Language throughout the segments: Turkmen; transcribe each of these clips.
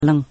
alın.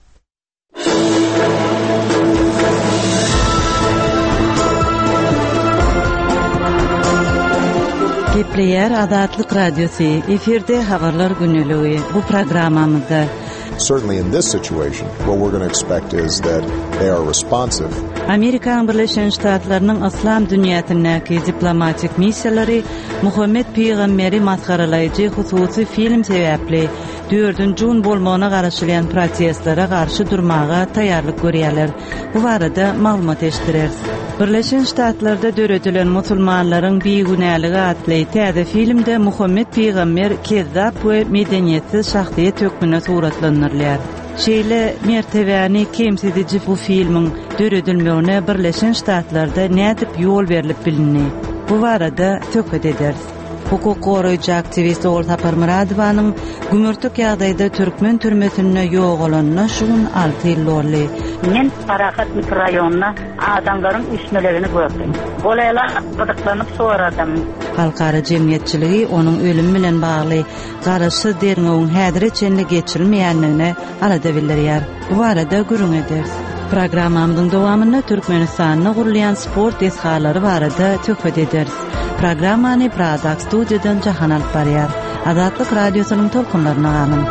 Gepleyer Adatlyk Radyosu efirde habarlar günlüğü bu programamızda. Certainly in this situation, what we're going to expect is that they are responsive. Amerikan Birleşen Ştatlarynyň islam dünýäsindäki diplomatik missiýalary Muhammed Peýgamberi maskaralaýjy hususy film sebäpli 4-nji bolmagyna garaşylan protestlere garşy durmaga taýýarlyk görýärler. Bu barada maglumat eşdireriz. Birleşen Ştatlarda döredilen musulmanlaryň beýgünäligi atly täze filmde Muhammed Peýgamber kezzap we medeniýetsiz şahsiýet hökmüne suratlanyrlar. Şeýle mertebäni kemsedici bu filmiň döredilmegine Birleşen Ştatlarda nädip ýol berilip bilinýär. Bu barada söhbet ederiz. Hukuk goraýjy aktivist Olta Parmuradowanyň gümürtük ýagdaýda türkmen türmesine ýogalanyna şuň 6 ýyl boldy. Men Parakat mikroraýonyna adamlaryň üsmelerini gördüm. Bolaylar gıdıklanyp soradym. Halkara jemgyýetçiligi onuň ölümi bilen bagly garaşy derňegiň häzir çenli geçirilmeýänligine arada bildirýär. Bu arada gürüň ederiz. Programamyň dowamyny Türkmenistanyň gurulýan sport eshalary barada söhbet ederiz. Programmany Pradak studiýadan jahan alyp barýar. Adatlyk radiosynyň tolkunlaryna alyn.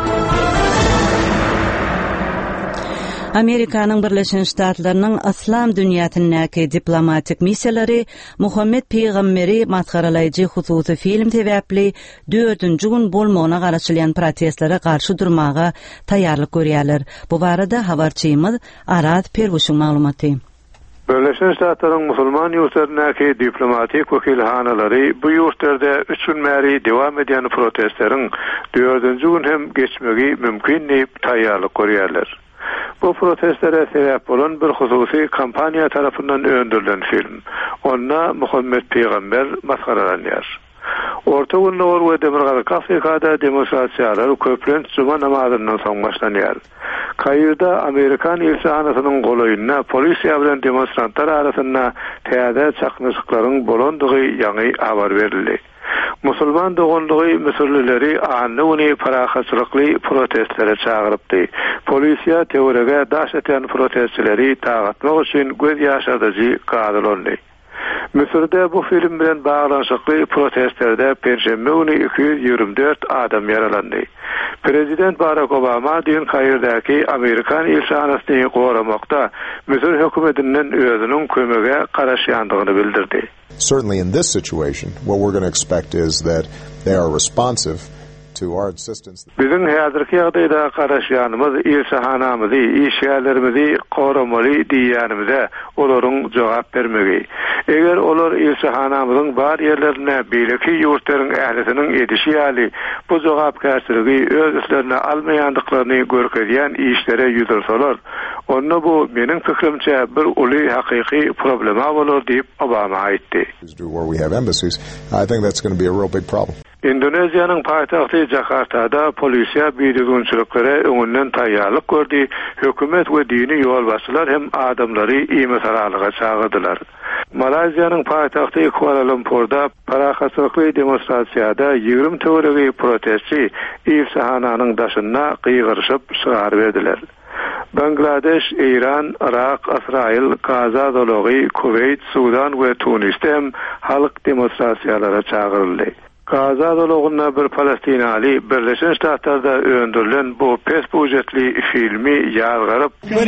Amerikanyň Birleşen Ştatlarynyň islam dünýäsindäki diplomatik missiýalary Muhammed Peýgamberi maskaralaýjy hususy film sebäpli 4-nji gün bolmagyna garaşylan protestlere garşy durmaga taýýarlyk görýärler. Bu barada habarçymyz Arat Perwuşyň maglumaty. Birleşen Ştatlaryň musulman ýurtlaryndäki diplomatik wekilhanalary bu ýurtlarda 3 gün märi dowam edýän protestleriň 4-nji gün hem geçmegi mümkin diýip taýýarlyk görýärler. Bu protestlere sebep bolan bir hususy kampaniýa tarapyndan öndürilen film. Onda Muhammed Peýgamber maskaralanýar. Orta günler we Demirgazyk Afrikada demonstrasiýalar köplenç juma namazynyň soň başlanýar. Kaýyrda Amerikan elçihanasynyň golaýyna polisiýa bilen demonstrantlar arasynda täze çakmyşyklaryň bolandygy ýaňy habar berildi. Musulman dogonlygy mesulleri anlygyny parahatçylykly protestlere çagyrypdy. Polisiýa teorega daş eten protestçileri tagatmak üçin göz ýaşardyjy gadylandy. Misirde bu film bilen baglanşykly protestlerde perşembe günü 224 adam yaralandy. Prezident Barack Obama dün Kaýyrdaky Amerikan elçihanasyny goramakda Misir hökümetinden özüniň kömege garaşýandygyny bildirdi. Certainly in this situation, what we're going to expect is that they are responsive to our insistence. Bizim häzirki ýagdaýda garaşýanymyz elçihanamyzy, işgärlerimizi goramaly diýýänimizde olaryň jogap bermegi. Eger olar elçihanamyzyň bar ýerlerine beýleki ýurtlaryň ählisiniň edişi ýaly bu jogapkärçiligi öz üstlerine almaýandyklaryny görkezýän işlere ýüzürseler, onda bu meniň pikirimçe bir uly hakyky problema bolar diýip Obama aýtdy. Where we have embassies, I think that's going to be a real big problem. Indoneziýanyň paýtagty Jakartada polisiýa biýdigünçiliklere öňünden taýýarlyk gördi. Hökümet we dini ýolbaşçylar hem adamlary iýmesaralyga çagyrdylar. Malaziýanyň paýtagty Kuala Lumpurda parahatçylykly demonstrasiýada 20 töweregi protestçi elçihananyň daşyna gyýgyrşyp şygar berdiler. Bangladeş, İran, Irak, İsrail, Gaza dolagy, Kuveyt, Sudan we Tunisde hem halk demonstrasiýalara çagyryldy. Gaza dolagyna bir Palestinali Birleşen Ştatlarda öndürilen bu pes budjetli filmi ýargaryp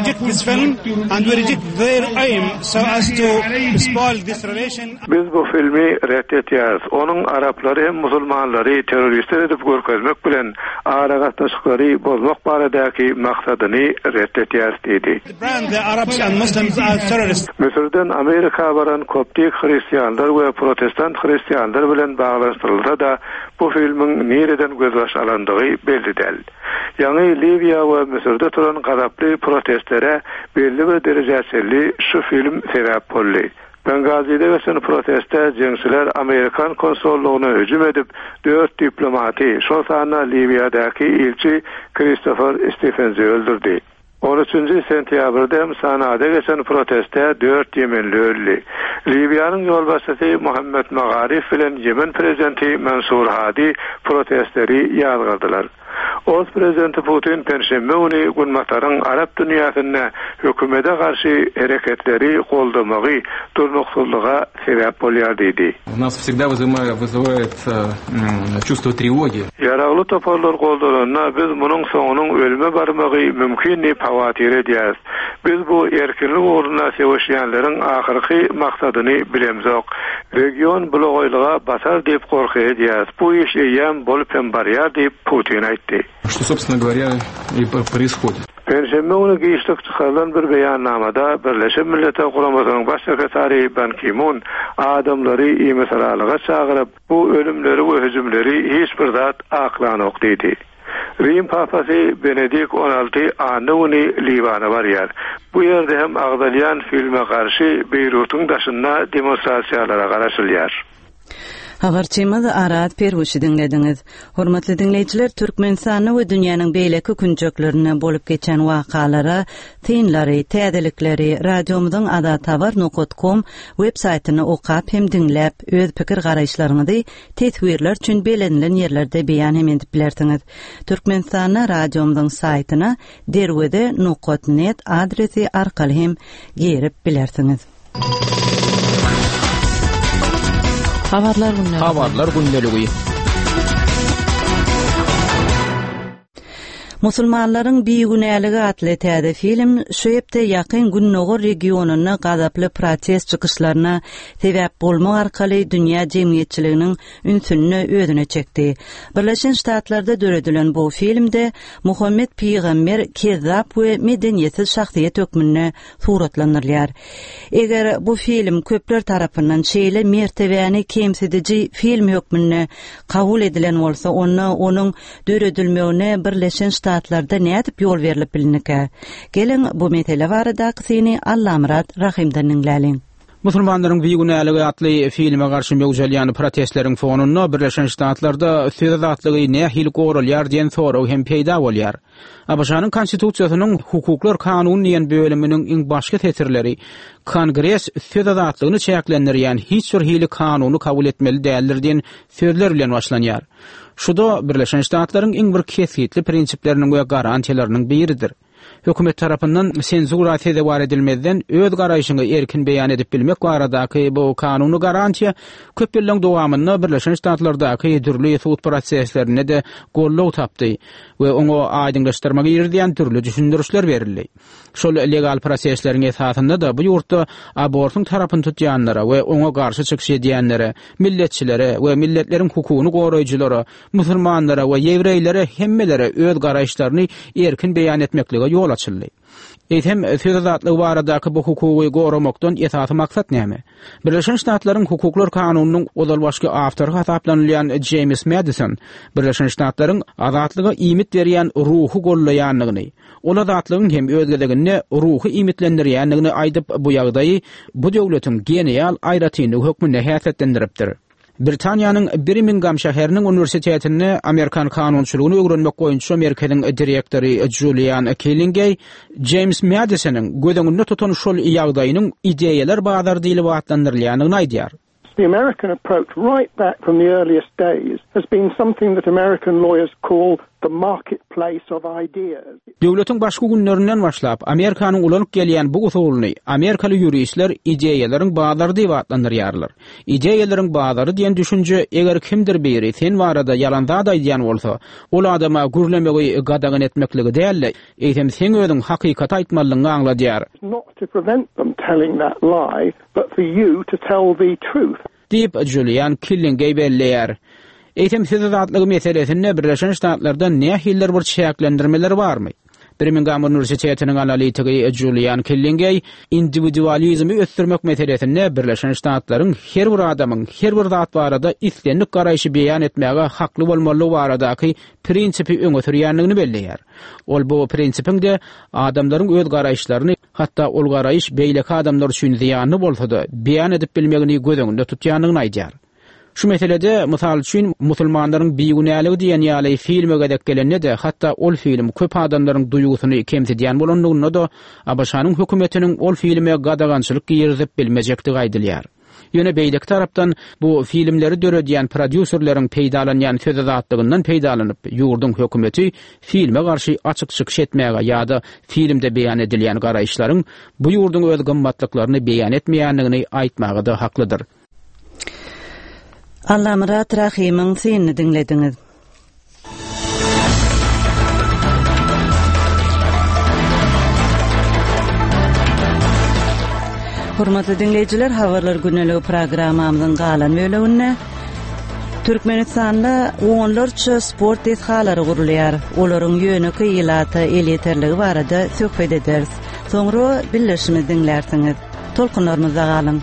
biz bu filmi reddetýäris. Onuň araplary hem musulmanlary terroristler edip görkezmek bilen aragatnaşyklary bozmak baradaky maksadyny reddetýäris dedi. Misirden Amerika baran koptik hristiýanlar we protestant hristiýanlar bilen baglanşdyrylsa da bu filmiň nereden gözbaş alandygy belli däl. Ýani Libiýa we Misirde turan gazaply protestlere belli bir derejeseli şu film sebäp boldy. Bengazi'de geçen proteste jeňçiler Amerikan konsollugyna hüjüm edip 4 diplomati, şol sana Libiýadaky elçi Christopher Stephens'i öldürdi. 13 sentýabrda Sanada geçen proteste 4 Yemenli öldü. Libyanyň ýolbaşçysy Muhammed Magharif bilen Yemen prezidenti Mansur Hadi protestleri ýalgardylar. Öz prezidenti Putin perşembe günü Günmataryň Arap dünýäsinde hökümete karşı hareketleri goldamagy durnuksullyga sebäp bolýar diýdi. У нас всегда вызывает чувство тревоги. Yaragly toparlar goldaryna biz munyň soňunyň ölüme barmagy mümkin diýip hawatyr edýäs. Biz bu erkinlik uğruna sevişýänleriň ahyrky maksadyny bilemzok. Region blogoylyga basar diýip gorky edýäs. Bu iş eýem bolup hem barýar diýip Putin aýtdy. Что, собственно говоря, и происходит. Perşembe günü giýişlik çykarylan bir beýannamada Birleşen Milletler Guramasynyň baş sekretary Ban Ki-moon adamlary iýmesaralyga çagyryp bu ölümleri we hüjümleri hiç bir zat aklanyk diýdi. Rim papasy Benedikt XVI anyny Libana barýar. Bu ýerde hem agdalyan filme garşy Beýrutyň daşynda demonstrasiýalara garaşylýar. Habarçymyz Arat Perwuşy dinlediňiz. Hormatly dinleýijiler, Türkmenistany we dünýäniň beýleki künjeklerini bolup geçen wakalara, tynlary, täzelikleri radiomyzyň adatabar.com web saýtyny okap hem dinläp, öz pikir garaýşlaryňyzy tetwirler üçin belenilen ýerlerde beýan edip bilersiňiz. Türkmenistany radiomyzyň saýtyna derwede.net adresi arkaly hem gerip bilersiňiz. Habarlar gündəligi. Musulmanlaryň biýigünäligi atly täze film şu ýepde ýakyn Günnogor regionuny gazaply protest çykyşlaryna sebäp bolmak arkaly dünýä jemgyýetçiliginiň ünsünini özüne çekdi. Birleşen Ştatlarda döredilen bu filmde Muhammed Peygamber kezzap we medeniýetsiz şahsiýet hökmüne suratlandyrylýar. Eger bu film köpler tarapyndan şeýle mertebäni kemsedici film hökmüne kabul edilen bolsa, onuň döredilmegine Birleşen Ştatlarda nädip ýol berilip bilinike. Gelin bu mesele barada kysyny Allamrat Rahimden dinläliň. Musulmanlaryň biýigünäligi atly filme garşy mögüzelýän protestleriň fonunda Birleşen Ştatlarda söz azatlygy nähil gorulýar diýen soraw hem peýda bolýar. Abaşanyň konstitusiýasynyň hukuklar kanuny diýen bölüminiň iň başga tesirleri Kongres söz azatlygyny çäklendirýän hiç bir hili kanuny kabul etmeli däldir diýen sözler bilen başlanýar. Şuda Birleşen Ştatlaryň iň bir kesgitli prinsipleriniň we garantiýalarynyň biridir. Hökümet tarapyndan senzura tedewar edilmezden öz garaýşyny erkin beýan edip bilmek baradaky bu kanuny garantiýa köp ýyllaryň dowamynda Birleşen Ştatlardaky türlü sud proseslerine de gollaw tapdy we oňa aýdyňlaşdyrmagy ýerdiýän türlü düşündürüşler berildi. Şol legal prosesleriň esasynda da bu ýurtda abortun tarapyn tutýanlara we oňa garşy çykyş edýänlere, milletçilere we milletleriň hukugyny goraýjylara, musulmanlara we ýewreýlere hemmelere öz garaýşlaryny erkin beýan etmekligi ýol açyldy. Eýtem söz azatlygy baradaky bu hukuky goramakdan esasy maksat näme? Birleşen Ştatlaryň hukuklar kanunynyň ozal başga awtory hasaplanylýan James Madison Birleşen Ştatlaryň azatlyga iýmit berýän ruhy gollaýanlygyny, ol azatlygyň hem özgedegini ruhy iýmitlendirýänligini aýdyp bu ýagdaýy bu döwletiň genial aýratyny hökmüne häsiýetlendiripdir. Britaniýanyň Birmingham şäheriniň universitetinde Amerikan kanunçylygyny öwrenmek goýunça Amerikanyň direktori Julian Kellingey James Madisonyň gödüňünde tutan şol ýagdaýynyň ideýalar bazar diýili wagtlandyrylýanyny aýdýar. The American approach right back from the earliest days has been something that American lawyers call the marketplace of ideas. Döwletiň başga günlerinden başlap Amerikanyň ulanyp gelýän bu usulyny Amerikaly ýuristler ideýalaryň bazary diýip adlandyrýarlar. Ideýalaryň bazary diýen düşünje eger kimdir biri sen barada ýalanzat aýdýan bolsa, ol adama gürlemegi gadagan etmekligi däl, eýtem sen özüň hakykat aýtmalygyny aňladýar. Not to prevent them telling that lie, but for you to tell the truth. Diýip Julian Kellingey belleýär. Eýtem söz azatlygy meselesinde Birleşen Ştatlarda nähiller bir çäklendirmeler barmy? Birmingham Universitetiniň analitigi Julian Kellingey individualizmi ösdürmek meselesinde Birleşen Ştatlaryň her bir adamyň her bir zat barada islenlik garaýşy beýan etmäge hakly bolmaly baradaky prinsipi öňe sürýänligini belleýär. Ol bu prinsipiň de adamlaryň öz garaýşlaryny, hatda ol garaýş beýleki adamlar üçin ziýanly bolsa-da beýan edip bilmegini gözüňde tutýanlygyny aýdýar. Şu meselede misal üçin musulmanlaryň biýigünäligi diýen ýaly filme gedek gelende de hatda ol film köp adamlaryň duýgusyny kemsedýän bolanlygyna da Abaşanyň hökümetiniň ol filme gadagançylyk ýerzip bilmejekdigi aýdylýar. Ýöne beýlik tarapdan bu filmleri döredýän prodüserleriň peýdalanýan sözatdygyndan peýdalanyp ýurdun hökümeti filme garşy açyk çykyş etmäge ýa-da filmde beýan edilýän garaýşlaryň bu ýurdun öz gymmatlyklaryny beýan etmeýändigini aýtmagy da haklydyr. Allah Murat Rahim'in seni dinlediňiz. Hormatly dinleýijiler, habarlar güneligi programmamyzyň galan bölümine Türkmenistanda onlarça sport deshalary gurulýar. Olaryň ýöne kıylaty, eliterligi barada söhbet ederiz. Soňra birleşimi dinlersiňiz. Tolkunlarymyza galyň.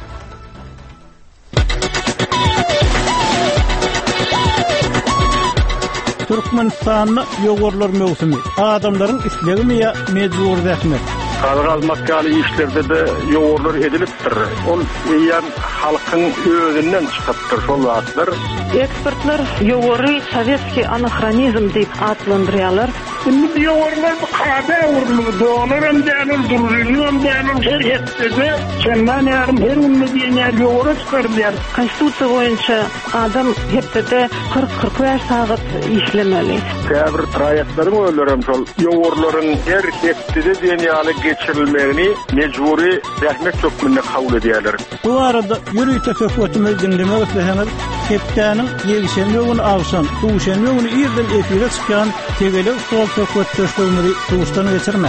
Türkmenistan'da yogurlar mevsimi. Adamların işleri mi ya mecbur zahmet? Kalgalmakkaly işlerde de yogurlar edilipdir. Ol ýan halkyň özünden çykypdyr şol wagtlar. Ekspertler yogury sowetski anachronizm diýip adlandyrýarlar. Bu yogurlar kada urulýar, donaram däl durulýar, däl şerhetde çendan ýarym her günde diýen yogury çykardýar. Konstitusiýa boýunça adam hepde 40-45 saat işlemeli. Käbir raýatlaryň öýlerim şol yogurlaryň her hepde diýen ýaly geçirilmegini mecburi zähmet tökmünde kabul edýärler. Bu arada ýürüýi teşebbüsimiz dinlemek isleýäňiz, hepdäniň ýegişen ýogunu awşan, uşan ýogunu ýerden efire çykan tegele sol teşebbüsleri tuşdan geçirme.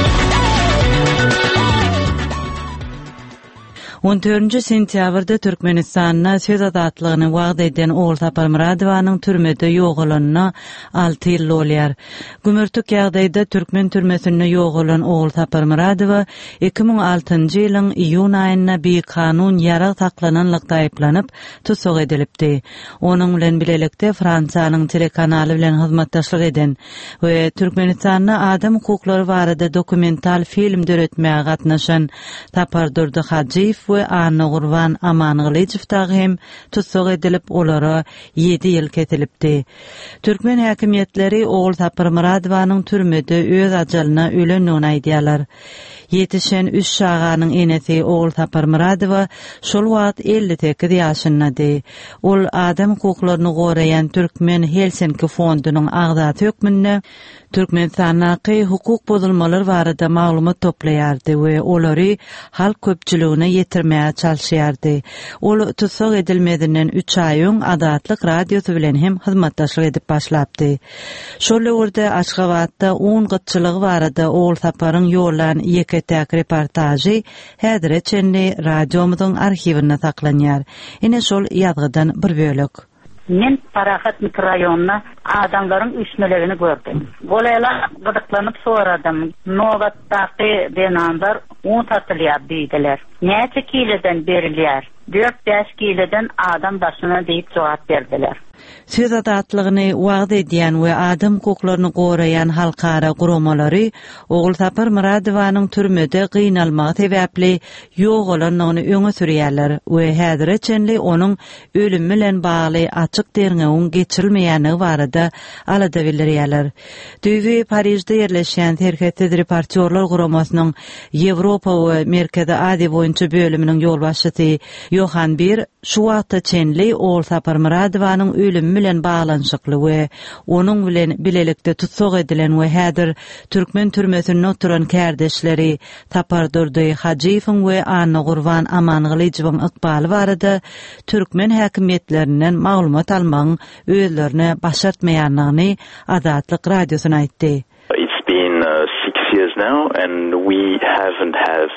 14 sentýabrda Türkmenistanda söz azatlygyny wagt eden Oğul Tapar Muradowanyň türmede ýogalanyna 6 ýyl bolýar. Gümürtük ýagdaýda Türkmen türmesinde ýogalan Oğul Tapar Muradow 2006-njy ýylyň iýun aýyna bir kanun ýarag taklananlykda aýplanyp tutsak edilipdi. Onuň bilen bilelikde Fransanyň telekanaly bilen hyzmatdaşlyk eden we Türkmenistanda adam hukuklary barada dokumental film döretmäge gatnaşan Tapar Durdy Hajiýew we Anna Gurban Amanylyjew hem tutsak edilip olara 7 ýyl ketilipdi. Türkmen häkimetleri Oğul Tapar Muradowanyň türmede öz ajalyna ölendigini aýdýarlar. Yetişen 3 şaganyň enesi Oğul Tapar Muradow şol wagt 58 ýaşyndady. Ol adam hukuklaryny goraýan Türkmen Helsinki fondunyň agdaty hökmünde Türkmenistandaky hukuk bozulmalary barada maglumat toplaýardy we olary halk köpçüligine ýetirmäge çalyşýardy. Ol tutsak edilmedinden 3 aýyň Adatlyk radiosu bilen hem hyzmatdaşlyk edip başlapdy. Şol ýerde Aşgabatda 10 gytçylygy barada Oğul Taparyň ýollan ýeketäk reportajy häzire çenli radiomyzyň arhiwinde saklanýar. Ine şol ýazgydan bir bölek. Men Parahat mikroraýonyna adamlaryň üsmelegini gördüm. Bolaylar gydyklanyp soradym. Nogatdaky denanlar 10 satylýar diýdiler. Näçe kileden berilýär? 4-5 kileden adam başyna diýip jogap berdiler. Söz azatlygyny wagt edýän we adam hukuklaryny goraýan halkara guramalary Oğul Tapar Muradowanyň türmede gynalmagy sebäpli ýogalanyny öňe sürýärler we häzire çenli onuň ölümi bilen bagly açyk derňegiň geçirilmeýäni barada alada bildirýärler. Düýbi Parisde ýerleşen Terhetde reportyorlar guramasynyň Ýewropa we Merkezi Aziýa boýunça bölüminiň ýolbaşçysy Johan Bir şu wagtda çenli Oğul Tapar Muradowanyň ölümi bilen baglanşykly we onuň bilen bilelikde tutsak edilen we häzir Türkmen türmesinde oturan kärdeşleri Tapar Durdy Hajiýewiň we Anna Gurban Amanylyjewiň ykbaly barada Türkmen häkimetlerinden maglumat almagyň özlerine başartmaýanlygyny Adatlyk radiosyna aýtdy. It's been 6 years now and we haven't had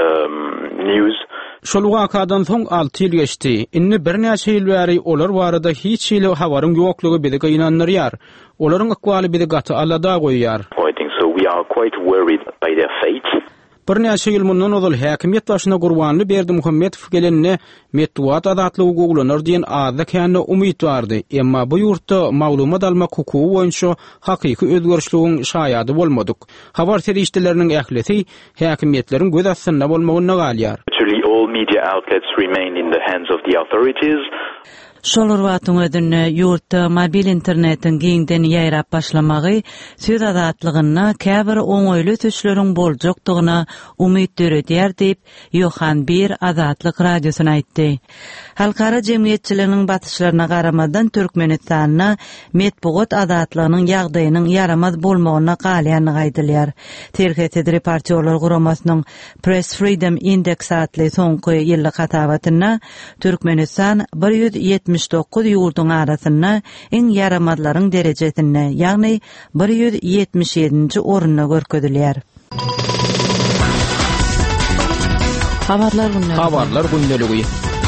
news. Şol wakadan soň 6 ýyl geçdi. Inni bir näçe ýyl bäri olar barada hiç ýyl habaryň ýoklugy bizi gynandyrýar. Olaryň ykbaly bizi gaty alada goýýar. So we are quite worried by their fate. Bir näçe ýyl mundan ozal häkimet başyna Gurbanly Berdimuhammedow gelenine medeniýet azatlygy goglanır diýen azda kände umyt bardy. Emma bu ýurtda maglumat almak hukuky boýunça hakyky özgörüşligiň şaýady bolmadyk. Habar serişdeleriniň ählisi häkimetleriň göz astynda bolmagyna galýar. All media outlets remain in the hands of the authorities. Şolar wagtyň özünde ýurtda mobil internetin giňden ýaýrap başlamagy söz azatlygyna käbir oňoýly tüşleriň boljakdygyna umyt döredýär diýip Yohan Bir Azatlyk radiosyna aýtdy. Halkara jemgyýetçiliginiň batyşlaryna garamadan Türkmenistanyna metbuat azatlygynyň ýagdaýynyň yaramaz bolmagyna galýany gaýdylýar. Terhet reportyorlar guramasynyň Press Freedom Index adly soňky ýyllyk hatabatyna Türkmenistan 179 ýurduň arasynda iň yaramazlaryň derejesinde, ýagny 177-nji orunda görkezilýär. Habarlar gündäligi.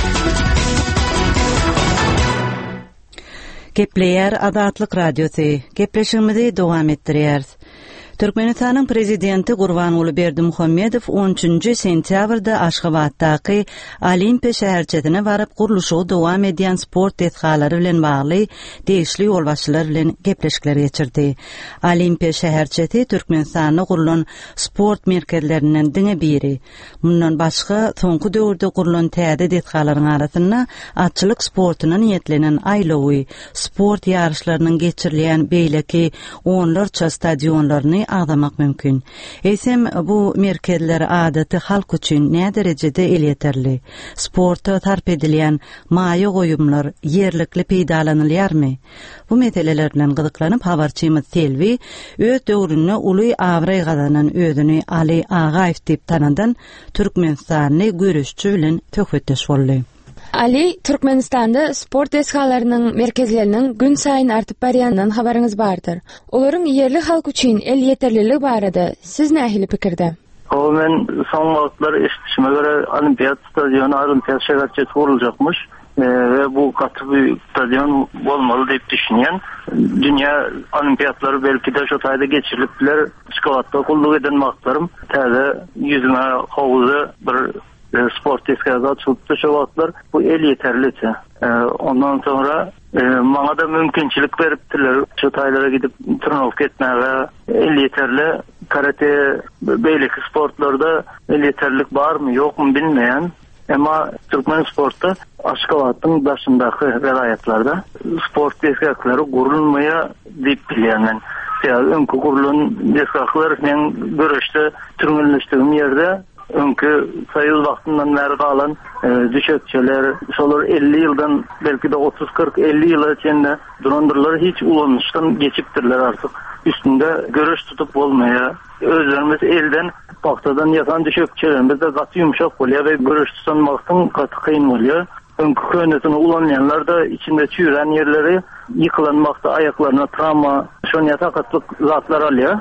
Gepleýär Azatlyk radiosy. Gepleşigimizi dowam etdirýäris. Türkmenistanyň prezidenti Gurbanuly Berdimuhammedow 13-nji sentýabrda Aşgabatdaky Olimpiya şäherçetine baryp guruluşy dowam edýän sport dethalary bilen bagly degişli ýolbaşçylar bilen gepleşikler geçirdi. Olimpiya şäherçeti Türkmenistanyň gurulan sport merkezlerinden diňe biri. Mundan başga soňky döwürde gurulan täze dethalaryň arasynda atçylyk sportyna niýetlenen aýlawy, sport ýarışlarynyň geçirilýän beýleki onlarça stadionlaryny ağdamak mümkün. Esem bu merkezler adaty halk üçin ne derejede elýeterli? Sporta tarp edilýän maýa goýumlar ýerlikli peýdalanylýarmy? Bu meseleler bilen gyzyklanyp habarçymyz Selvi öz döwründe uly awray gazanan özüni Ali Agaýew diýip tanadan Türkmenistanyny görüşçü bilen töhfetdeş boldy. Ali, Türkmenistanda sport deshalarynyň merkezleriniň gün saýyn artyp barýandan habaryňyz bardyr. Olaryň ýerli halk üçin el ýeterliligi barada siz nähili pikirde? Men soň wagtlar eşitişime göre Olimpiýat stadionu, Olimpiýat şäherçeti guruljakmyş ve bu gaty bir stadion bolmaly diýip düşünýän. Dünýä olimpiýatlary belki de şo taýda geçirilipdiler. Şkolatda gulluk eden wagtlarym täze ýüzüme hawyzy bir sport deskada açılıptı şu vaktlar bu el yeterlice. Ondan sonra bana da mümkünçilik veriptiler. Şu taylara gidip turnuvka etmeye el yeterli. Karate, beyleki sportlarda el yeterlilik var mı yok mu bilmeyen. Ama Türkmen sportta Aşgabat'ın başındaki velayetlarda sport deskakları gurulmaya deyip bilýän. Yani önkü gurulun deskaklar men görüşte türmünleştiğim yerde önkü sayıl vaktinden beri kalan düşekçeler, şolar 50 ýyldan belki de 30-40-50 ýyl içinde durandırlar hiç ulanıştan geçiptirler artık. Üstünde görüş tutup olmaya, özlerimiz elden paktadan yakan düşekçelerimiz de katı yumuşak bolýar ve görüş tutanmaktan katı kıyın bolýar. Önkü köynesini ulanyanlar da içinde çüýren yerleri yıkılanmakta, ayaklarına travma, şonya takatlık zatlar alýar.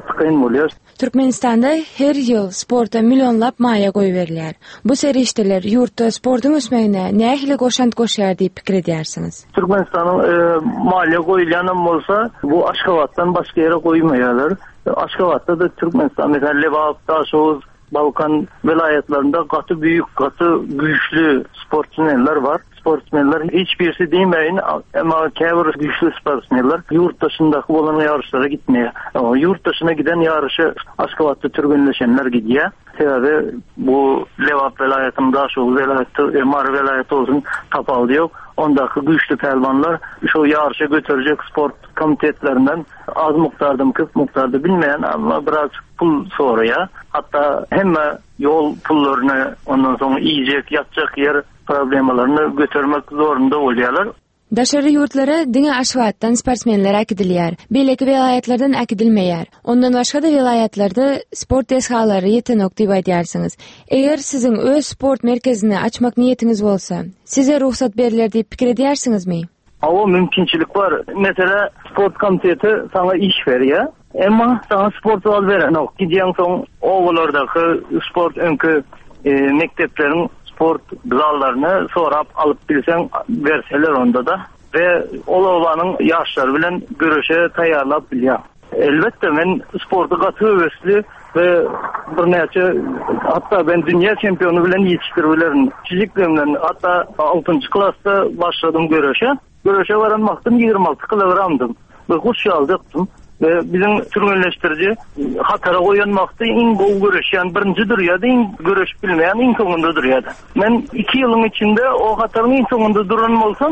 Türkmenistanda her ýyl sporta milyonlap maýa goýberler. Bu serişdeler ýurtda sportyň ösmegine nähili goşant goşýar diýip pikir edýärsiňiz? Türkmenistanyň maýa goýulýany bolsa, bu Aşgabatdan başga ýere goýmaýarlar. Aşgabatda da Türkmenistan mesela Lewap, Taşoz, Balkan vilayetlerinde katı büyük, katı güçlü sportmenler var. Sportmenler hiçbirisi demeyin ama käbir güçlü sportmenler yurt dışındaki bolan yarışlara gitmeye. Ama yurt dışına giden yarışı Aşgabatda türgünleşenler gidiyor. Sebebi bu Lewap vilayetinde Daşoğuz vilayeti, Emar vilayeti olsun tapalı yok. Ondaki güçlü pelvanlar şu yarışa götürecek sport komitetlerinden az miktarda kıs miktarda bilmeyen ama biraz pul soruya. Hatta hem yol pullarını ondan sonra yiyecek, yatacak yer problemalarını götürmek zorunda oluyorlar. Daşary ýurtlara diňe Aşgabatdan sportsmenler akidilýär. Beýleki vilayetlerden akidilmeýär. Ondan başga da vilayetlerde sport deshalary ýetenok diýip aýdýarsyňyz. Eger siziň öz sport merkezini açmak niýetiniz bolsa, size ruhsat beriler diýip pikir edýärsiňizmi? O mümkinçilik var. Mesela sport komiteti sana iş veriyor. Ama sana sport al veren yok. Gidýän soň owalardaki sport önkü mekteplerin sport zallarını sorap alıp bilsen verseler onda da ve olawanyň ýaşlary bilen görüşe taýýarlap bilýär. Elbette men sporty gaty öwesli ve bir näçe hatta ben dünya çempionu bilen ýetişdirbilerin. Çiziklemden hatta 6-njy klasda başladym görüşe. Görüşe varanmaktan 26 kilogramdım. Ve kuş aldıktım. Ve bizim türmünleştirici hatara koyanmakta in gol görüşen birinci duruyordu, in görüş bilmeyen in sonunda duruyordu. Ben 2 yılın içinde o hatarın in sonunda duran olsam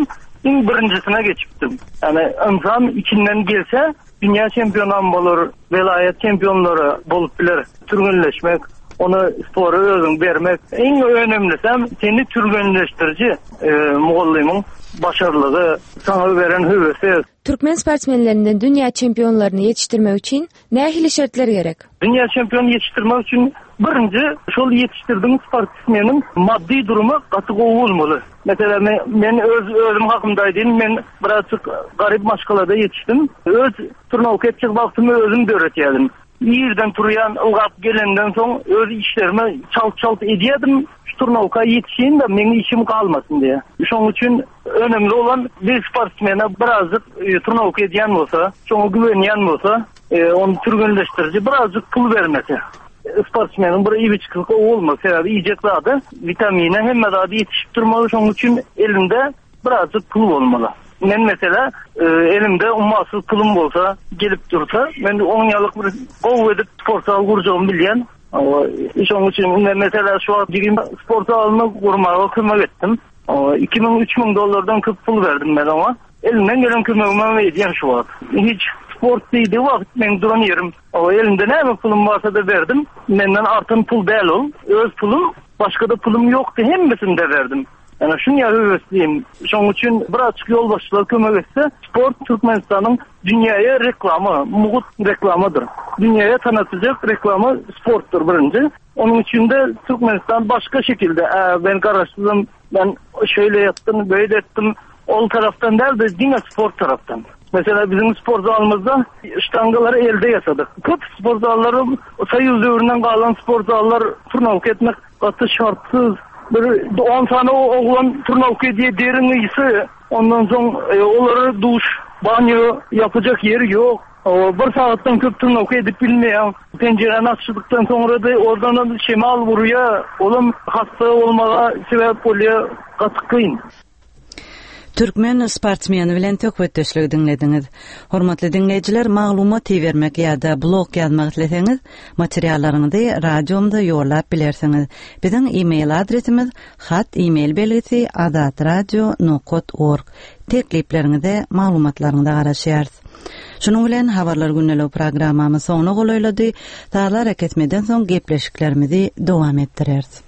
birincisine geçipdim. Yani insan içinden gelse dünya şampiyonu bolur, velayet şampiyonları bolup biler. Türgünleşmek, onu spora özün vermek. En önemlisi seni türgünleştirici Moğolluğun başarılığı, sana veren hüvesi. Türkmen sportmenlerinden dünya şampiyonlarını yetiştirmek için ne hili şartlar gerek? Dünya şampiyonu yetiştirmek için birinci, şol yetiştirdiğim sportmenin maddi durumu katık olmalı. Mesela men özüm hakkımdaydım, men birazcık garip maşgalada yetiştim. Öz turnuvka etcek vaktimi özüm öğretiyordum. Yerden turuyan, ılgap gelenden son öz işlerimi çalt ediyedim. Şu turnuvka yetişeyim de benim işim kalmasın diye. Şunun için önemli olan bir sportmene birazcık turnuvka ediyen olsa, şunu güveniyen olsa, onu türgünleştirici birazcık pul vermesi. Sportmenin bir iyi bir çıkıkı olmaz. Herhalde yiyecek zaten vitamine hem de yetişip durmalı. Şunun için elinde birazcık pul olmalı. Ben mesela elimde ummasız pulum olsa, gelip dursa, ben de 10 yıllık bir kov edip spor sahası kuracağımı bilyen. Şunun için mesela şu an spor sahasını kurmaya kırmak ettim. 2.000-3.000 dolardan kıp pul verdim ben ama. Elimden gelen kırmağıma vereceğim şu an. Hiç sport değildi vakit ben duran yerim. Elimde ne pulum varsa da verdim. Benden artan pul değil ol. Öz pulum, başka da pulum yoktu. Hemmisini de verdim. Yani şunu ya hüvesliyim. Şunun için birazcık yol başçılar kömek etse, spor Türkmenistan'ın dünyaya reklamı, muğut reklamıdır. Dünyaya tanıtacak reklamı sporttur birinci. Onun için de Türkmenistan başka şekilde, ben karıştırdım, ben şöyle yaptım, böyle ettim, o taraftan değil de yine spor taraftan. Mesela bizim spor zahalımızda ştangaları elde yasadık. Köp spor zahalları sayı üzerinden kalan spor zahallar turnuvka etmek katı şartsız. Bir 10 tane oğlan turnuvka diye derin iyisi. Ondan sonra onları duş, banyo yapacak yeri yok. Bir saatten köp turnuvka edip bilmeyen. Pencereni açtıktan sonra da oradan şemal vuruyor. Oğlum hasta olmaya sebep oluyor. Katıklayın. Türkmen sportmeni bilen töhbetdeşlik dinlediniz. Hormatly dinleyijiler, maglumat bermek ýa-da blog ýazmak dileseňiz, materiallaryňyzy radiomda ýollap bilersiňiz. Biziň e-mail adresimiz hat-email belgisi azatradio.org. Tekliplerinizi, maglumatlaryňyzy garaşýarsyz. Şunun bilen habarlar günnälik programmamy soňuna goýlady. Taýlar eketmeden soň gepleşiklerimizi dowam etdireriz.